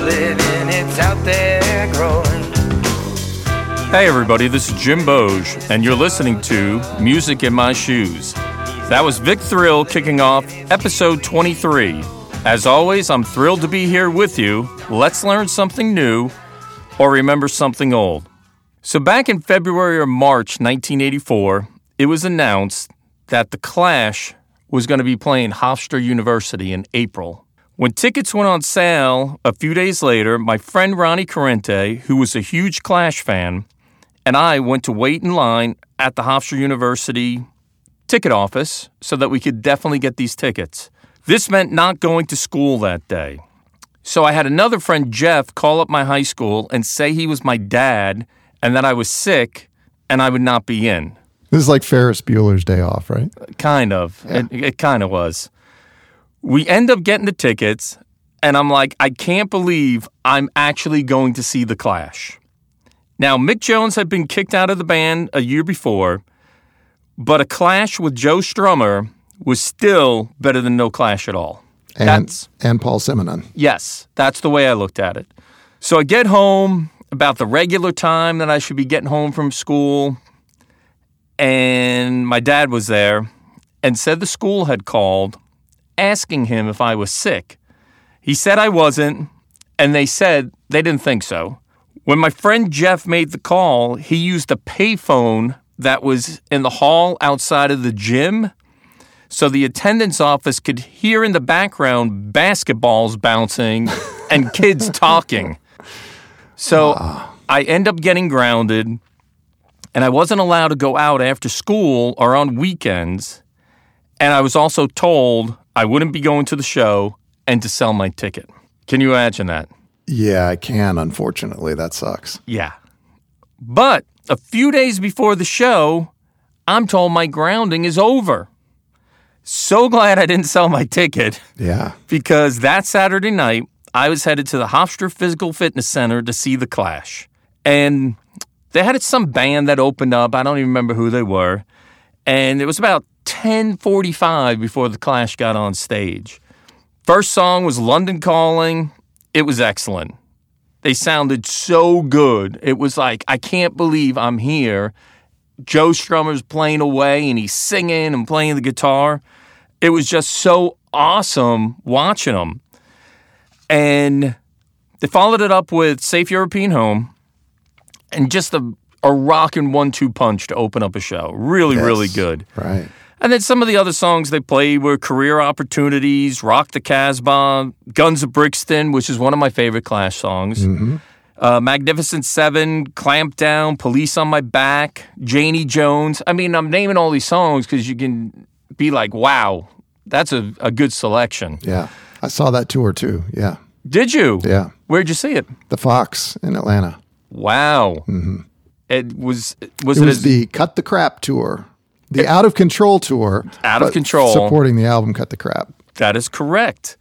living, it's out there growing. Hey everybody, this is Jim Boge, and you're listening to Music in My Shoes. That was Vic Thrill kicking off episode 23. As always, I'm thrilled to be here with you. Let's learn something new or remember something old. So back in February or March 1984, it was announced that The Clash was going to be playing Hofstra University in April. When tickets went on sale a few days later, my friend Ronnie Corrente, who was a huge Clash fan, and I went to wait in line at the Hofstra University ticket office so that we could definitely get these tickets. This meant not going to school that day. So I had another friend, Jeff, call up my high school and say he was my dad and that I was sick and I would not be in. This is like Ferris Bueller's Day Off, right? Kind of. Yeah. It kind of was. We end up getting the tickets, and I'm like, I can't believe I'm actually going to see The Clash. Now, Mick Jones had been kicked out of the band a year before, but a Clash with Joe Strummer was still better than no Clash at all. And Paul Simonon. Yes, that's the way I looked at it. So I get home about the regular time that I should be getting home from school, and my dad was there and said the school had called asking him if I was sick. He said I wasn't, and they said they didn't think so. When my friend Jeff made the call, he used a payphone that was in the hall outside of the gym, so the attendance office could hear in the background basketballs bouncing and kids talking. So I end up getting grounded, and I wasn't allowed to go out after school or on weekends, and I was also told I wouldn't be going to the show and to sell my ticket. Can you imagine that? Yeah, I can, unfortunately. That sucks. Yeah. But a few days before the show, I'm told my grounding is over. So glad I didn't sell my ticket. Yeah. Because that Saturday night, I was headed to the Hofstra Physical Fitness Center to see The Clash. And they had some band that opened up. I don't even remember who they were. And it was about 10:45 before The Clash got on stage. First song was London Calling. It was excellent. They sounded so good. It was like, I can't believe I'm here. Joe Strummer's playing away and he's singing and playing the guitar. It was just so awesome watching them. And they followed it up with Safe European Home and just a rockin' 1-2 punch to open up a show. Really, really good. Right. And then some of the other songs they played were Career Opportunities, Rock the Casbah, Guns of Brixton, which is one of my favorite Clash songs, Magnificent Seven, Clamp Down, Police on My Back, Janie Jones. I mean, I'm naming all these songs because you can be like, wow, that's a good selection. Yeah. I saw that tour too. Yeah. Did you? Yeah. Where'd you see it? The Fox in Atlanta. Wow. Mm-hmm. It was the Cut the Crap tour. The Out of Control tour. Out of Control. Supporting the album Cut the Crap. That is correct.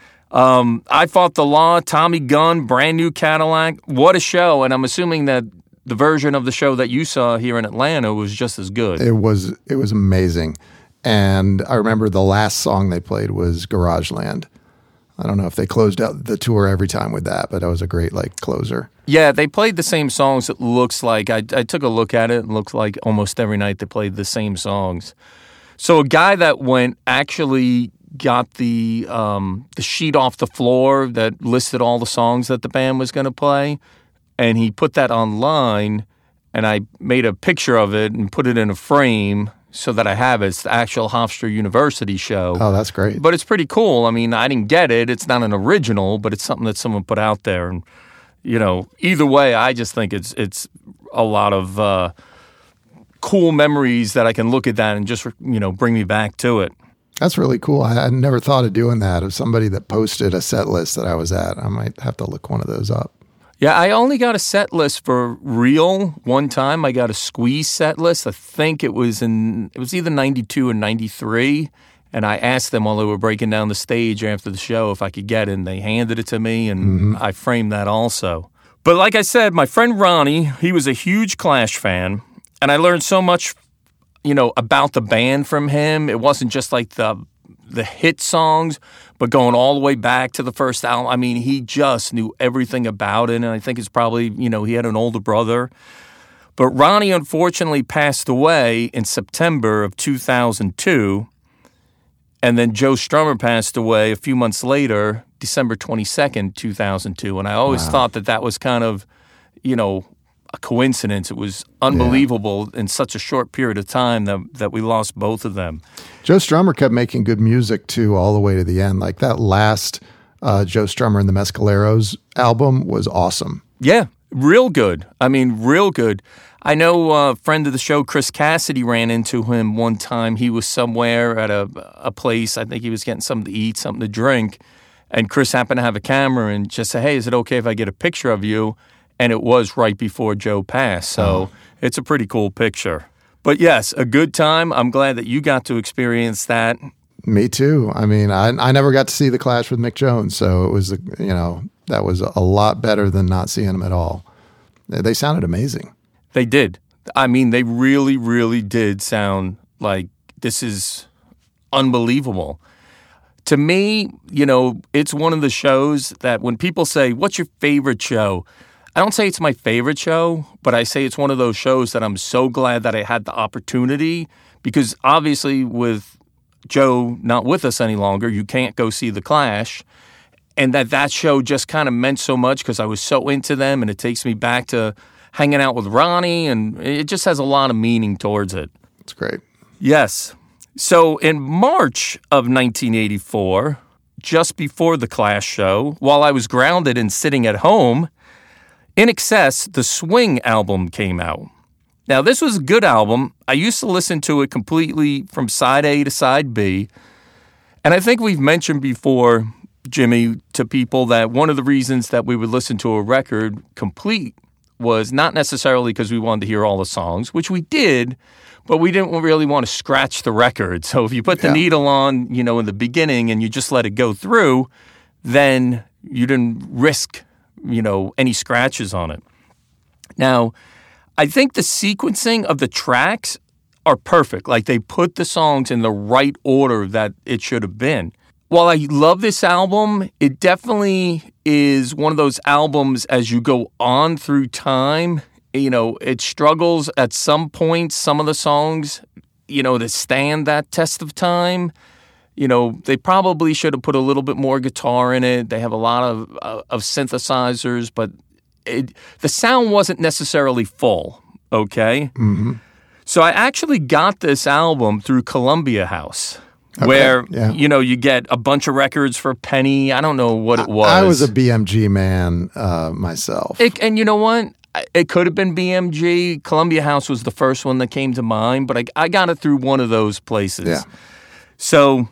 I Fought the Law, Tommy Gunn, Brand New Cadillac. What a show. And I'm assuming that the version of the show that you saw here in Atlanta was just as good. It was amazing. And I remember the last song they played was Garageland. I don't know if they closed out the tour every time with that, but that was a great closer. Yeah, they played the same songs. It looks like I took a look at it. It looks like almost every night they played the same songs. So a guy that went actually got the sheet off the floor that listed all the songs that the band was going to play, and he put that online, and I made a picture of it and put it in a frame so that I have it. It's the actual Hofstra University show. Oh, that's great. But it's pretty cool. I mean, I didn't get it. It's not an original, but it's something that someone put out there. And, either way, I just think it's a lot of cool memories that I can look at that and just, bring me back to it. That's really cool. I never thought of doing that. Of somebody that posted a set list that I was at. I might have to look one of those up. Yeah, I only got a set list for real one time. I got a Squeeze set list. I think it was either 92 or 93. And I asked them while they were breaking down the stage after the show if I could get it, and they handed it to me, and I framed that also. But like I said, my friend Ronnie, he was a huge Clash fan, and I learned so much, about the band from him. It wasn't just like the the hit songs, but going all the way back to the first album. I mean, he just knew everything about it, and I think it's probably, he had an older brother. But Ronnie unfortunately passed away in September of 2002, and then Joe Strummer passed away a few months later, December 22nd, 2002. And I always thought that was kind of, a coincidence. It was unbelievable in such a short period of time that we lost both of them. Joe Strummer kept making good music, too, all the way to the end. Like that last Joe Strummer and the Mescaleros album was awesome. Yeah, real good. I mean, real good. I know a friend of the show, Chris Cassidy, ran into him one time. He was somewhere at a place. I think he was getting something to eat, something to drink. And Chris happened to have a camera and just said, hey, is it okay if I get a picture of you? And it was right before Joe passed. So It's a pretty cool picture. But yes, a good time. I'm glad that you got to experience that. Me too. I mean, I never got to see The Clash with Mick Jones. So it was, that was a lot better than not seeing them at all. They sounded amazing. They did. I mean, they really, really did sound like this is unbelievable. To me, it's one of the shows that when people say, what's your favorite show? I don't say it's my favorite show, but I say it's one of those shows that I'm so glad that I had the opportunity, because obviously with Joe not with us any longer, you can't go see The Clash, and that show just kind of meant so much because I was so into them, and it takes me back to hanging out with Ronnie, and it just has a lot of meaning towards it. It's great. Yes. So in March of 1984, just before The Clash show, while I was grounded and sitting at home, In Excess, the Swing album came out. Now, this was a good album. I used to listen to it completely from side A to side B. And I think we've mentioned before, Jimmy, to people that one of the reasons that we would listen to a record complete was not necessarily because we wanted to hear all the songs, which we did, but we didn't really want to scratch the record. So if you put the needle on, in the beginning and you just let it go through, then you didn't risk any scratches on it. Now, I think the sequencing of the tracks are perfect. Like they put the songs in the right order that it should have been. While I love this album, it definitely is one of those albums as you go on through time, it struggles at some points, some of the songs, to stand that test of time. They probably should have put a little bit more guitar in it. They have a lot of synthesizers, but the sound wasn't necessarily full, okay? Mm-hmm. So I actually got this album through Columbia House, where, you get a bunch of records for a penny. I don't know what it was. I was a BMG man myself. And you know what? It could have been BMG. Columbia House was the first one that came to mind, but I got it through one of those places. Yeah. So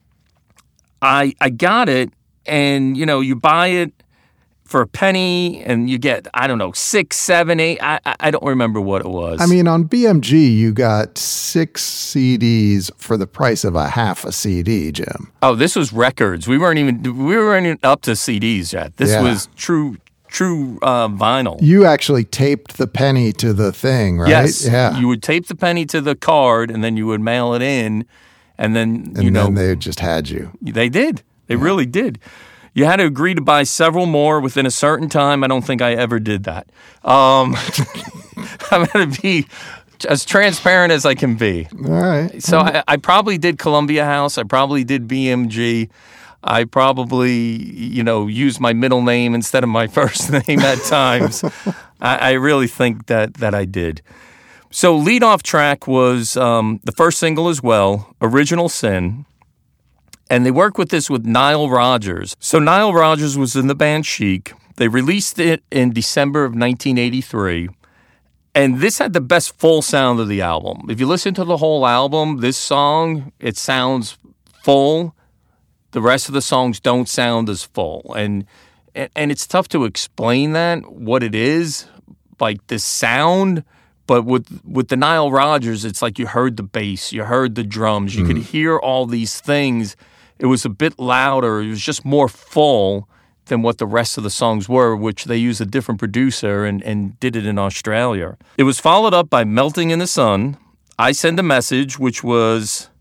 I got it, and, you buy it for a penny, and you get, 6, 7, 8. I don't remember what it was. I mean, on BMG, you got 6 CDs for the price of a half a CD, Jim. Oh, this was records. We weren't even up to CDs yet. This was true vinyl. You actually taped the penny to the thing, right? Yes. Yeah. You would tape the penny to the card, and then you would mail it in, and then, then they just had you. They did. They really did. You had to agree to buy several more within a certain time. I don't think I ever did that. I'm going to be as transparent as I can be. All right. So I probably did Columbia House. I probably did BMG. I probably, used my middle name instead of my first name at times. I really think that I did. So lead-off track was the first single as well, Original Sin. And they worked with this with Nile Rodgers. So Nile Rodgers was in the band Chic. They released it in December of 1983. And this had the best full sound of the album. If you listen to the whole album, this song, it sounds full. The rest of the songs don't sound as full. And it's tough to explain that, what it is, like the sound. But with the Nile Rodgers, it's like you heard the bass, you heard the drums, you could hear all these things. It was a bit louder. It was just more full than what the rest of the songs were, which they used a different producer and did it in Australia. It was followed up by Melting in the Sun, I Send a Message, which was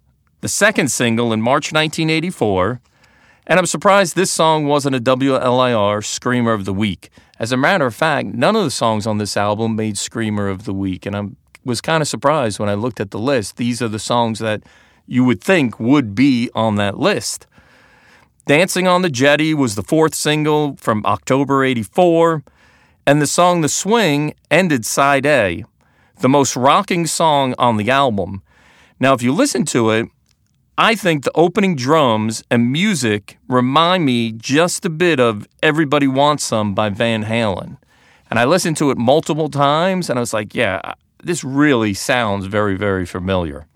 the second single in March 1984, and I'm surprised this song wasn't a WLIR Screamer of the Week. As a matter of fact, none of the songs on this album made Screamer of the Week, and I was kind of surprised when I looked at the list. These are the songs that you would think would be on that list. Dancing on the Jetty was the fourth single from October 84, and the song The Swing ended side A, the most rocking song on the album. Now, if you listen to it, I think the opening drums and music remind me just a bit of Everybody Wants Some by Van Halen. And I listened to it multiple times, and I was like, yeah, this really sounds very, very familiar.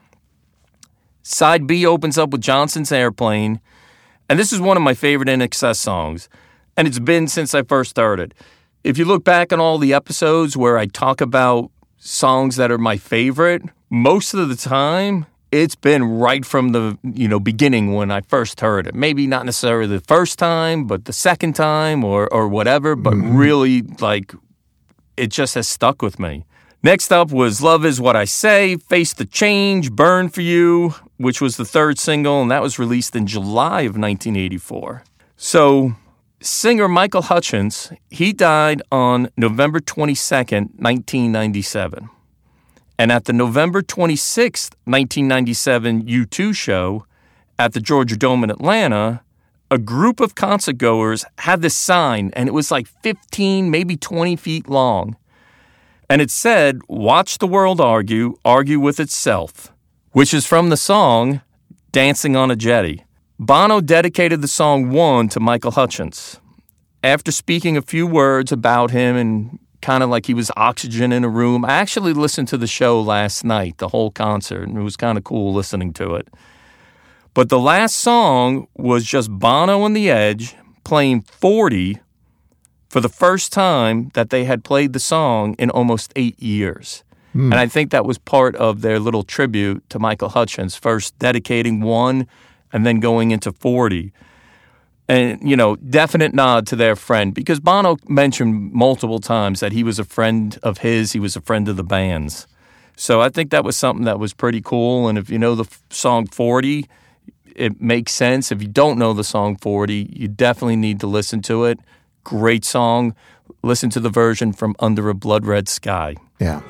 Side B opens up with Johnson's Airplane, and this is one of my favorite INXS songs, and it's been since I first heard it. If you look back on all the episodes where I talk about songs that are my favorite, most of the time, it's been right from the beginning when I first heard it. Maybe not necessarily the first time, but the second time or whatever, but really, like, it just has stuck with me. Next up was Love Is What I Say, Face the Change, Burn For You, which was the third single, and that was released in July of 1984. So, singer Michael Hutchence, he died on November 22nd, 1997. And at the November 26th, 1997 U2 show at the Georgia Dome in Atlanta, a group of concertgoers had this sign, and it was like 15, maybe 20 feet long. And it said, "Watch the world argue, argue with itself," which is from the song Dancing on a Jetty. Bono dedicated the song One to Michael Hutchence. After speaking a few words about him and kind of like he was oxygen in a room. I actually listened to the show last night, the whole concert, and it was kind of cool listening to it. But the last song was just Bono and the Edge playing 40 for the first time that they had played the song in almost 8 years. And I think that was part of their little tribute to Michael Hutchence, first dedicating One and then going into 40. And, definite nod to their friend, because Bono mentioned multiple times that he was a friend of his, he was a friend of the band's. So I think that was something that was pretty cool. And if you know the song 40, it makes sense. If you don't know the song 40, you definitely need to listen to it. Great song. Listen to the version from Under a Blood Red Sky. Yeah.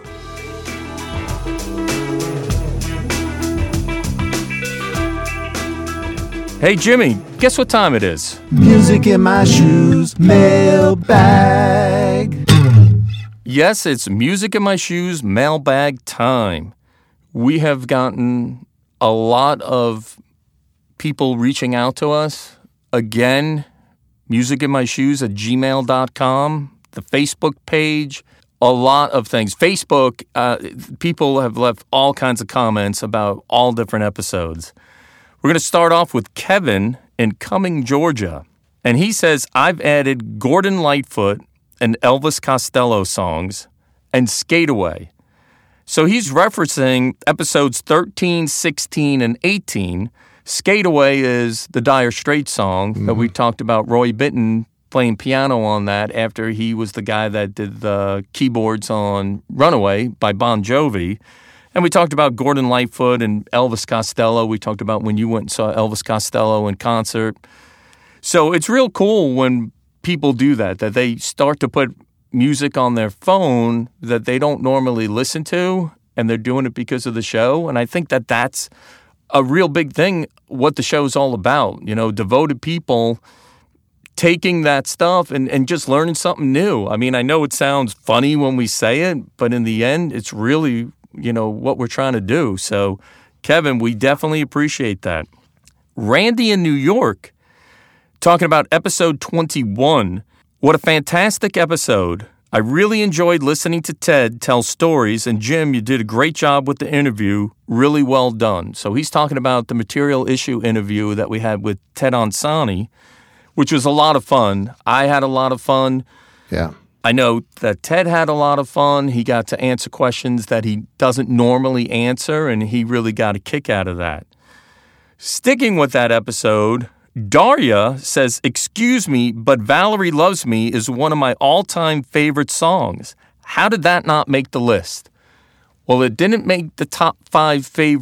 Hey, Jimmy, guess what time it is? Music in my shoes, mailbag. Yes, it's Music in My Shoes mailbag time. We have gotten a lot of people reaching out to us. Again, musicinmyshoes@gmail.com, the Facebook page, a lot of things. Facebook, people have left all kinds of comments about all different episodes. We're going to start off with Kevin in Cumming, Georgia. And he says, I've added Gordon Lightfoot and Elvis Costello songs and Skate Away. So he's referencing episodes 13, 16, and 18. Skate Away is the Dire Straits song that we talked about, Roy Bittan playing piano on that after he was the guy that did the keyboards on Runaway by Bon Jovi. And we talked about Gordon Lightfoot and Elvis Costello. We talked about when you went and saw Elvis Costello in concert. So it's real cool when people do that they start to put music on their phone that they don't normally listen to, and they're doing it because of the show. And I think that that's a real big thing, what the show's all about. Devoted people taking that stuff and just learning something new. I mean, I know it sounds funny when we say it, but in the end, it's really what we're trying to do. So, Kevin, we definitely appreciate that. Randy in New York, talking about episode 21. What a fantastic episode. I really enjoyed listening to Ted tell stories, and Jim, you did a great job with the interview. Really well done. So he's talking about the Material Issue interview that we had with Ted Ansani, which was a lot of fun. I had a lot of fun. Yeah. I know that Ted had a lot of fun. He got to answer questions that he doesn't normally answer, and he really got a kick out of that. Sticking with that episode, Daria says, "Excuse me, but Valerie Loves Me is one of my all-time favorite songs. How did that not make the list?" Well, it didn't make the top 5 favorite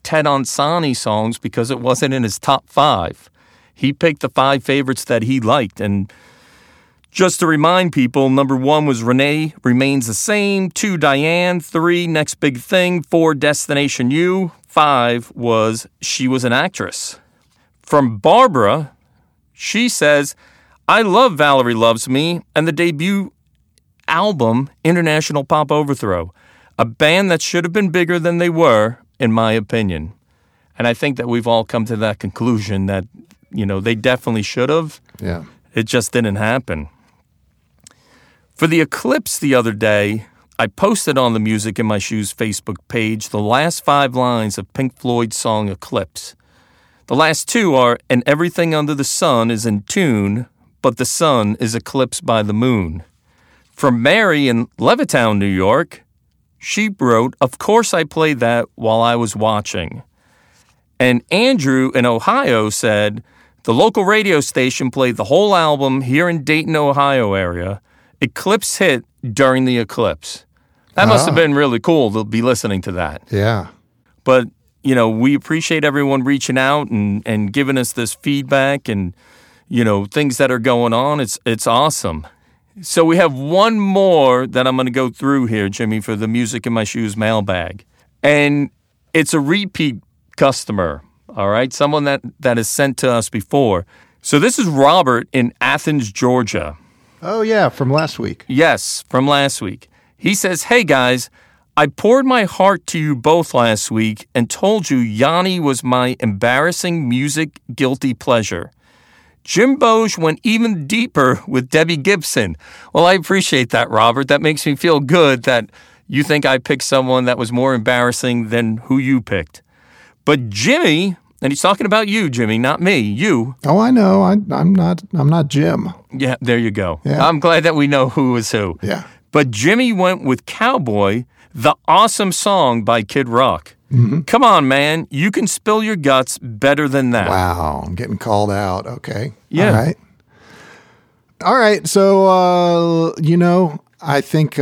Ted Ansani songs because it wasn't in his top 5. He picked the 5 favorites that he liked. And just to remind people, number 1 was Renee Remains the Same, 2, Diane, 3, Next Big Thing, 4, Destination U, 5 was She Was an Actress. From Barbara, she says, I love Valerie Loves Me and the debut album, International Pop Overthrow, a band that should have been bigger than they were, in my opinion. And I think that we've all come to that conclusion that, they definitely should have. Yeah. It just didn't happen. For the Eclipse the other day, I posted on the Music in My Shoes Facebook page the last 5 lines of Pink Floyd's song Eclipse. The last 2 are, and everything under the sun is in tune, but the sun is eclipsed by the moon. From Mary in Levittown, New York, she wrote, of course I played that while I was watching. And Andrew in Ohio said, the local radio station played the whole album here in Dayton, Ohio area. Eclipse hit during the eclipse. That must have been really cool to be listening to that. Yeah. But, we appreciate everyone reaching out and giving us this feedback and, things that are going on. It's awesome. So we have one more that I'm going to go through here, Jimmy, for the Music in My Shoes mailbag. And it's a repeat customer, all right? Someone that has sent to us before. So this is Robert in Athens, Georgia. Oh, yeah, from last week. Yes, from last week. He says, hey, guys, I poured my heart to you both last week and told you Yanni was my embarrassing music guilty pleasure. Jim Boge went even deeper with Debbie Gibson. Well, I appreciate that, Robert. That makes me feel good that you think I picked someone that was more embarrassing than who you picked. But Jimmy, and he's talking about you, Jimmy, not me, you. Oh, I know. I'm not Jim. Yeah, there you go. Yeah. I'm glad that we know who is who. Yeah. But Jimmy went with Cowboy, the awesome song by Kid Rock. Mm-hmm. Come on, man. You can spill your guts better than that. Wow. I'm getting called out. Okay. Yeah. All right. So, I think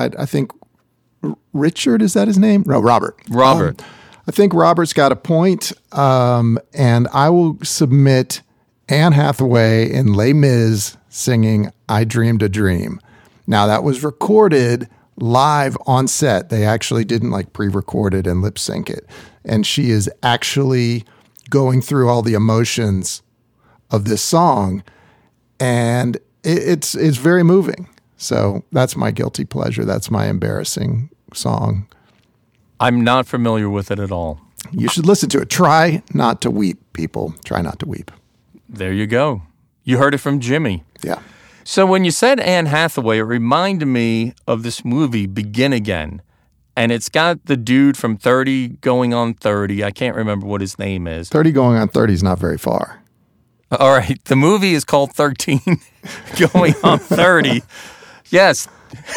Richard, is that his name? No, Robert. Robert. I think Robert's got a point. And I will submit Anne Hathaway in Les Mis singing I Dreamed a Dream. Now, that was recorded live on set. They actually didn't pre-record it and lip sync it. And she is actually going through all the emotions of this song. And it's very moving. So that's my guilty pleasure. That's my embarrassing song. I'm not familiar with it at all. You should listen to it. Try not to weep, people. Try not to weep. There you go. You heard it from Jimmy. Yeah. So when you said Anne Hathaway, it reminded me of this movie, Begin Again. And it's got the dude from 30 going on 30. I can't remember what his name is. 30 going on 30 is not very far. All right. The movie is called 13 going on 30. Yes.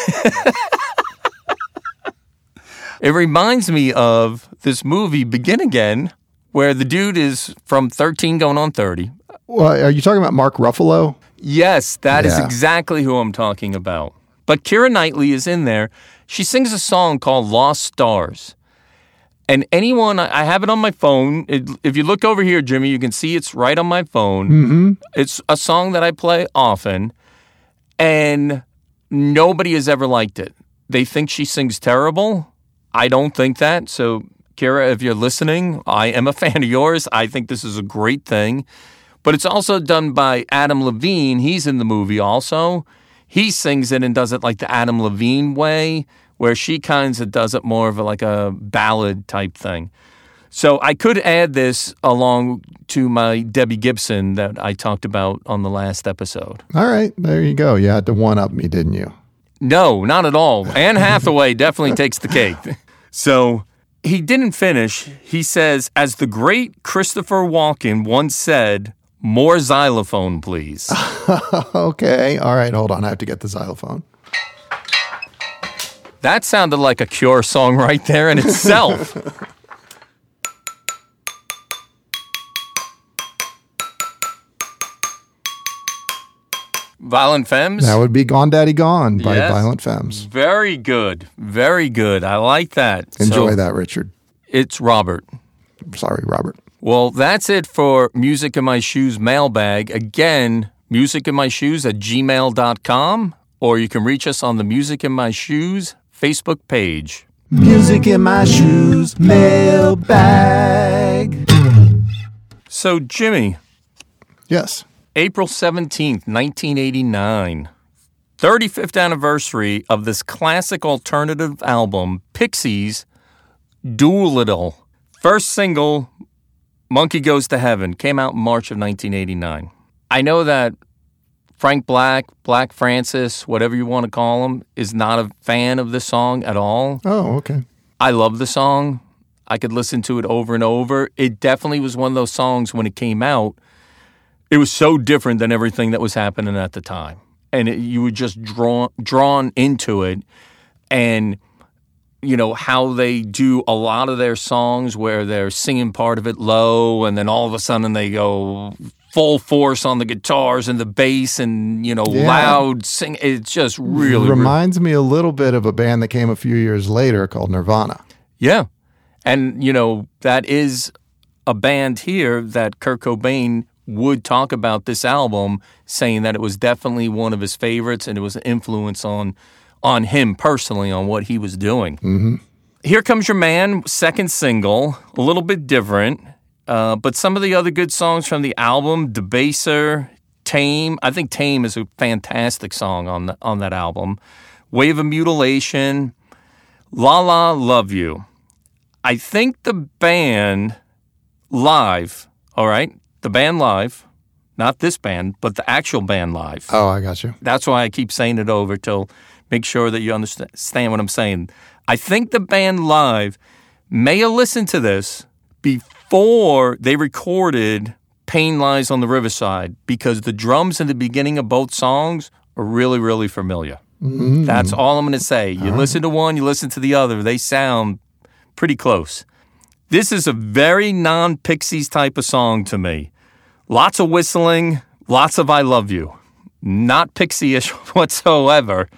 It reminds me of this movie, Begin Again, where the dude is from 13 going on 30. Well, are you talking about Mark Ruffalo? Yes, that is Yeah. exactly who I'm talking about. But Keira Knightley is in there. She sings a song called Lost Stars. And anyone, I have it on my phone. If you look over here, Jimmy, you can see it's right on my phone. Mm-hmm. It's a song that I play often. And nobody has ever liked it. They think she sings terrible. I don't think that. So, Keira, if you're listening, I am a fan of yours. I think this is a great thing. But it's also done by Adam Levine. He's in the movie also. He sings it and does it like the Adam Levine way, where she kind of does it more of a ballad type thing. So I could add this along to my Debbie Gibson that I talked about on the last episode. All right. There you go. You had to one-up me, didn't you? No, not at all. Anne Hathaway definitely takes the cake. So he didn't finish. He says, as the great Christopher Walken once said, more xylophone, please. Okay. All right. Hold on. I have to get the xylophone. That sounded like a Cure song right there in itself. Violent Femmes? That would be Gone Daddy Gone by Yes. Violent Femmes. Very good. Very good. I like that. Enjoy So, that, Richard. It's Robert. Sorry, Robert. Well, that's it for Music in My Shoes mailbag. Again, musicintmyshoes@gmail.com, or you can reach us on the Music in My Shoes Facebook page. Music in My Shoes mailbag. So, Jimmy. Yes. April 17th, 1989. 35th anniversary of this classic alternative album, Pixies' Doolittle. First single, Monkey Goes to Heaven, came out in March of 1989. I know that Frank Black, Black Francis, whatever you want to call him, is not a fan of this song at all. Oh, okay. I love the song. I could listen to it over and over. It definitely was one of those songs when it came out. It was so different than everything that was happening at the time. And you were just drawn into it. And, you know, how they do a lot of their songs where they're singing part of it low, and then all of a sudden they go full force on the guitars and the bass and, you know, loud sing. It's just really reminds me a little bit of a band that came a few years later called Nirvana. Yeah. And, you know, that is a band here that Kurt Cobain would talk about this album, saying that it was definitely one of his favorites and it was an influence on him personally, on what he was doing. Mm-hmm. Here Comes Your Man, second single, a little bit different, but some of the other good songs from the album, Debaser, Tame. I think Tame is a fantastic song on that album. Wave of Mutilation, La La Love You. I think the band live, all right? The band live, not this band, but the actual band live. Oh, I got you. That's why I keep saying it over till make sure that you understand what I'm saying. I think the band live may have listened to this before they recorded Pain Lies on the Riverside, because the drums in the beginning of both songs are really, really familiar. Mm-hmm. That's all I'm going to say. You listen to one, you listen to the other. They sound pretty close. This is a very non-Pixies type of song to me. Lots of whistling, lots of I love you. Not Pixie-ish whatsoever.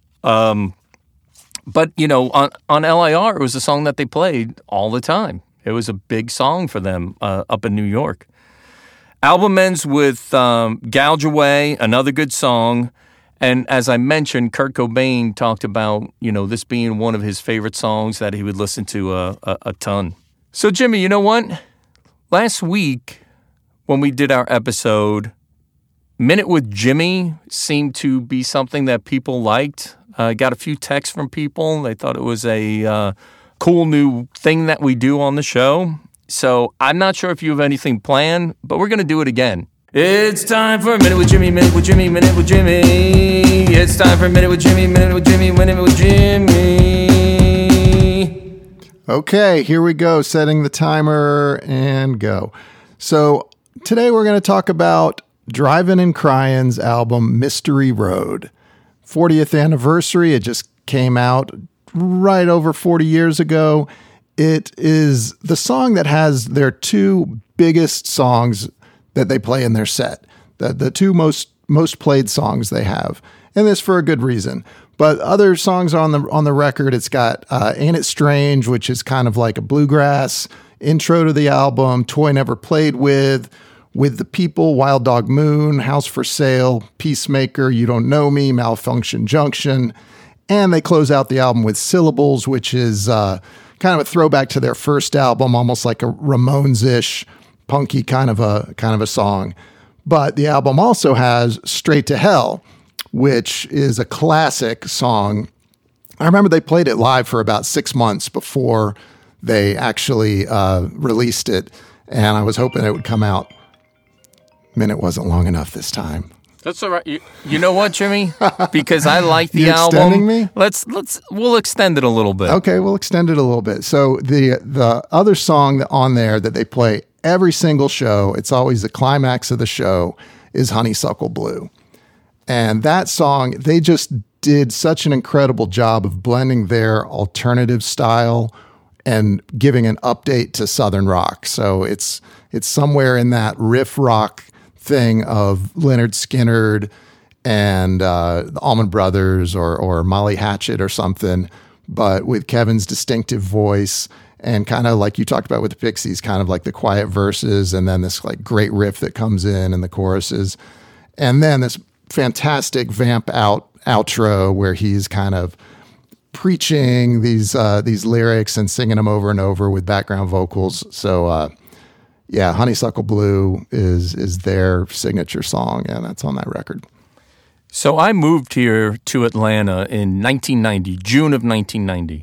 But, you know, on LIR, it was a song that they played all the time. It was a big song for them up in New York. Album ends with Gouge Away, another good song. And as I mentioned, Kurt Cobain talked about, you know, this being one of his favorite songs that he would listen to a ton. So, Jimmy, you know what? Last week, when we did our episode, Minute with Jimmy seemed to be something that people liked. Got a few texts from people. They thought it was a cool new thing that we do on the show. So I'm not sure if you have anything planned, but we're going to do it again. It's time for a Minute with Jimmy, Minute with Jimmy, Minute with Jimmy. It's time for a Minute with Jimmy, Minute with Jimmy, Minute with Jimmy. Okay, here we go. Setting the timer and go. So today we're going to talk about Drivin' and Cryin's album, Mystery Road. 40th anniversary. It just came out right over 40 years ago. It is the song that has their two biggest songs that they play in their set. The two most played songs they have. And this for a good reason. But other songs on the record, it's got Ain't It Strange, which is kind of like a bluegrass intro to the album, Toy Never Played With the People, Wild Dog Moon, House for Sale, Peacemaker, You Don't Know Me, Malfunction Junction. And they close out the album with Syllables, which is kind of a throwback to their first album, almost like a Ramones-ish, punky kind of a song. But the album also has Straight to Hell, which is a classic song. I remember they played it live for about 6 months before they actually released it, and I was hoping it would come out. Minute wasn't long enough this time. That's all right. You know what, Jimmy? Because I like the you album. Extending me? We'll extend it a little bit. Okay, we'll extend it a little bit. So the other song on there that they play every single show, it's always the climax of the show, is Honeysuckle Blue. And that song, they just did such an incredible job of blending their alternative style and giving an update to Southern rock. So it's somewhere in that riff rock thing of Lynyrd Skynyrd and the Allman Brothers or Molly Hatchet or something, but with Kevin's distinctive voice and kind of like you talked about with the Pixies, kind of like the quiet verses and then this like great riff that comes in and the choruses. And then this fantastic vamp out outro where he's kind of preaching these lyrics and singing them over and over with background vocals. So yeah, Honeysuckle Blue is their signature song, and that's on that record. So I moved here to Atlanta in 1990, June of 1990.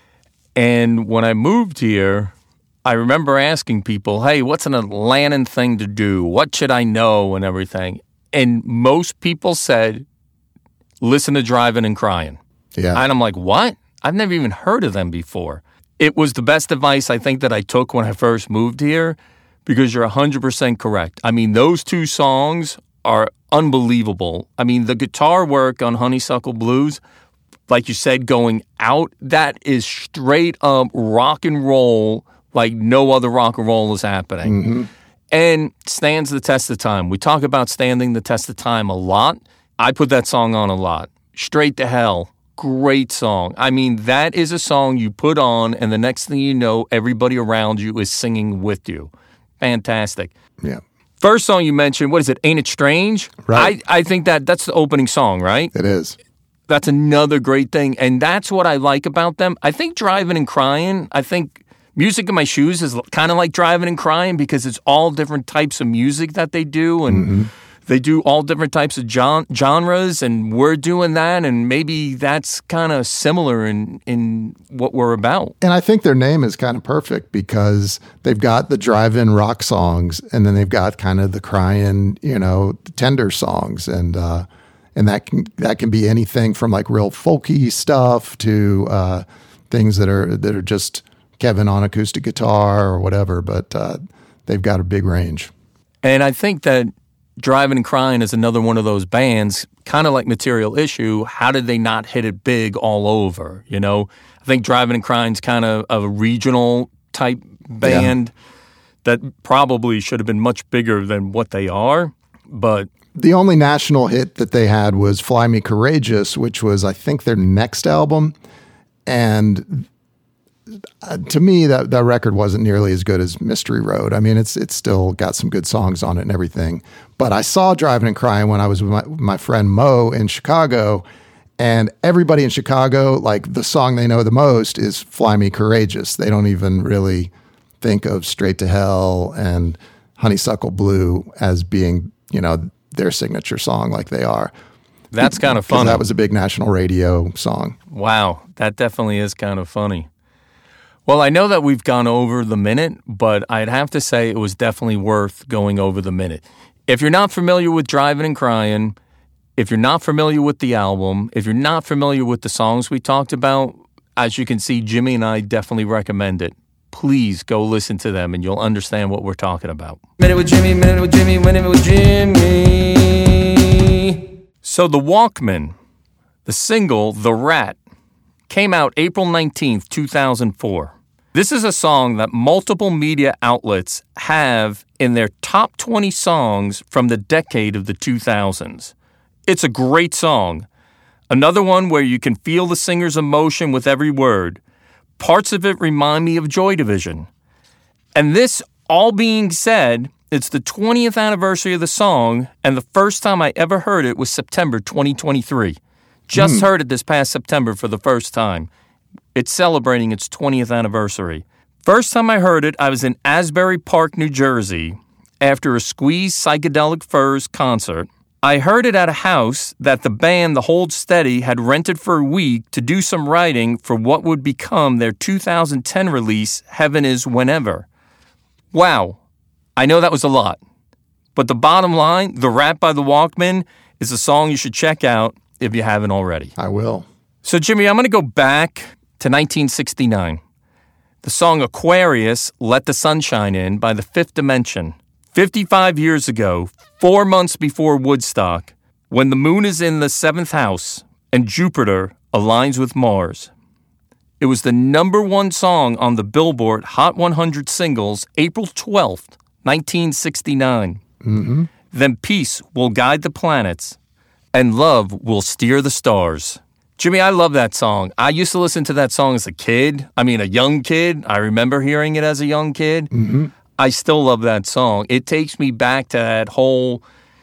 And when I moved here, I remember asking people, hey, what's an Atlantan thing to do? What should I know and everything? And most people said, listen to Driving and Crying. Yeah. And I'm like, what? I've never even heard of them before. It was the best advice I think that I took when I first moved here, because you're 100% correct. I mean, those two songs are unbelievable. I mean, the guitar work on Honeysuckle Blues, like you said, going out, that is straight up rock and roll like no other rock and roll is happening. Mm-hmm. And stands the test of time. We talk about standing the test of time a lot. I put that song on a lot. Straight to Hell, great song. I mean, that is a song you put on, and the next thing you know, everybody around you is singing with you. Fantastic. Yeah. First song you mentioned, what is it, Ain't It Strange? Right. I think that's the opening song, right? It is. That's another great thing, and that's what I like about them. I think Driving and Crying, I think Music in My Shoes is kind of like Driving and Crying because it's all different types of music that they do, and they do all different types of genres, and we're doing that, and maybe that's kind of similar in what we're about. And I think their name is kind of perfect because they've got the drive-in rock songs, and then they've got kind of the crying, tender songs, and that can be anything from like real folky stuff to things that are just Kevin on acoustic guitar or whatever, but they've got a big range. And I think that Driving and Crying is another one of those bands, kind of like Material Issue. How did they not hit it big all over? I think Driving and Crying is kind of a regional type band that probably should have been much bigger than what they are. But the only national hit that they had was Fly Me Courageous, which was, I think, their next album. And to me, that record wasn't nearly as good as Mystery Road. I mean, it's still got some good songs on it and everything. But I saw Driving and Crying when I was with my friend Mo in Chicago, and everybody in Chicago, like the song they know the most is Fly Me Courageous. They don't even really think of Straight to Hell and Honeysuckle Blue as being, their signature song like they are. That's kind of funny. That was a big national radio song. Wow, that definitely is kind of funny. Well, I know that we've gone over the minute, but I'd have to say it was definitely worth going over the minute. If you're not familiar with Driving and Crying, if you're not familiar with the album, if you're not familiar with the songs we talked about, as you can see, Jimmy and I definitely recommend it. Please go listen to them and you'll understand what we're talking about. Minute with Jimmy, minute with Jimmy, minute with Jimmy. So The Walkmen, the single The Rat, came out April 19th, 2004. This is a song that multiple media outlets have in their top 20 songs from the decade of the 2000s. It's a great song. Another one where you can feel the singer's emotion with every word. Parts of it remind me of Joy Division. And this all being said, it's the 20th anniversary of the song, and the first time I ever heard it was September 2023. Just heard it this past September for the first time. It's celebrating its 20th anniversary. First time I heard it, I was in Asbury Park, New Jersey, after a Squeeze Psychedelic Furs concert. I heard it at a house that the band The Hold Steady had rented for a week to do some writing for what would become their 2010 release, Heaven Is Whenever. Wow, I know that was a lot. But the bottom line, The Rat by The Walkmen, is a song you should check out if you haven't already. I will. So, Jimmy, I'm going to go back to 1969. The song Aquarius, Let the Sunshine In by The Fifth Dimension. 55 years ago, 4 months before Woodstock, when the moon is in the 7th house and Jupiter aligns with Mars. It was the number one song on the Billboard Hot 100 singles April 12th, 1969. Then peace will guide the planets and love will steer the stars. Jimmy, I love that song. I used to listen to that song as a kid. I mean, a young kid. I remember hearing it as a young kid. Mm-hmm. I still love that song. It takes me back to that whole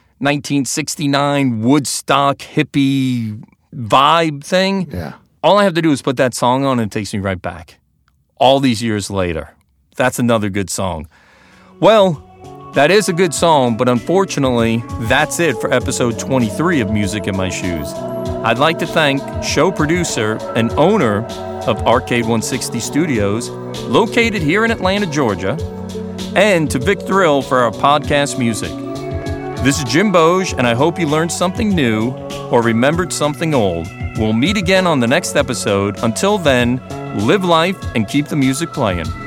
1969 Woodstock hippie vibe thing. Yeah. All I have to do is put that song on and it takes me right back. All these years later. That's another good song. Well, that is a good song, but unfortunately, that's it for episode 23 of Music in My Shoes. I'd like to thank show producer and owner of Arcade 160 Studios, located here in Atlanta, Georgia, and to Vic Thrill for our podcast music. This is Jim Boge, and I hope you learned something new or remembered something old. We'll meet again on the next episode. Until then, live life and keep the music playing.